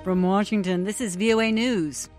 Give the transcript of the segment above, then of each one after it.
From Washington, this is VOA News.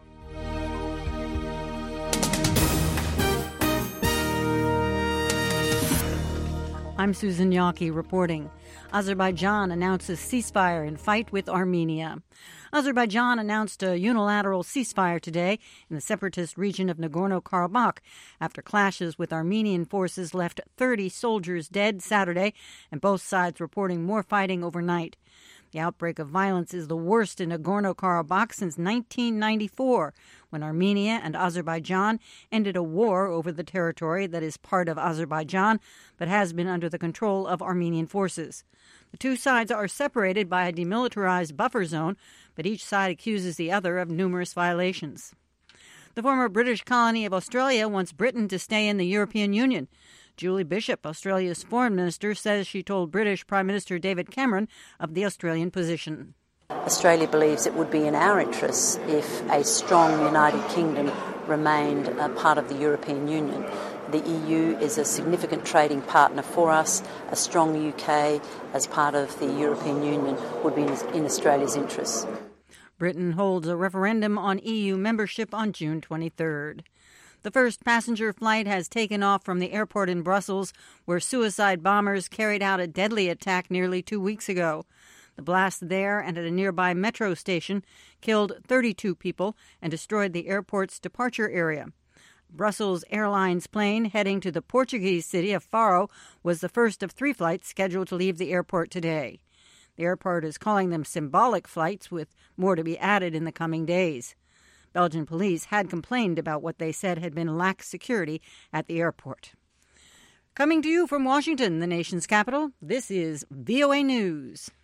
I'm Susan Yaki reporting. Azerbaijan announces ceasefire in fight with Armenia. Azerbaijan announced a unilateral ceasefire today in the separatist region of Nagorno-Karabakh after clashes with Armenian forces left 30 soldiers dead Saturday and both sides reporting more fighting overnight. The outbreak of violence is the worst in Nagorno-Karabakh since 1994, when Armenia and Azerbaijan ended a war over the territory that is part of Azerbaijan but has been under the control of Armenian forces. The two sides are separated by a demilitarized buffer zone, but each side accuses the other of numerous violations. The former British colony of Australia wants Britain to stay in the European Union. Julie Bishop, Australia's foreign minister, says she told British Prime Minister David Cameron of the Australian position. Australia believes it would be in our interests if a strong United Kingdom remained a part of the European Union. The EU is a significant trading partner for us. A strong UK as part of the European Union would be in Australia's interests. Britain holds a referendum on EU membership on June 23rd. The first passenger flight has taken off from the airport in Brussels, where suicide bombers carried out a deadly attack nearly 2 weeks ago. The blast there and at a nearby metro station killed 32 people and destroyed the airport's departure area. Brussels Airlines plane heading to the Portuguese city of Faro was the first of 3 flights scheduled to leave the airport today. The airport is calling them symbolic flights, with more to be added in the coming days. Belgian police had complained about what they said had been lax security at the airport. Coming to you from Washington, the nation's capital, this is VOA News.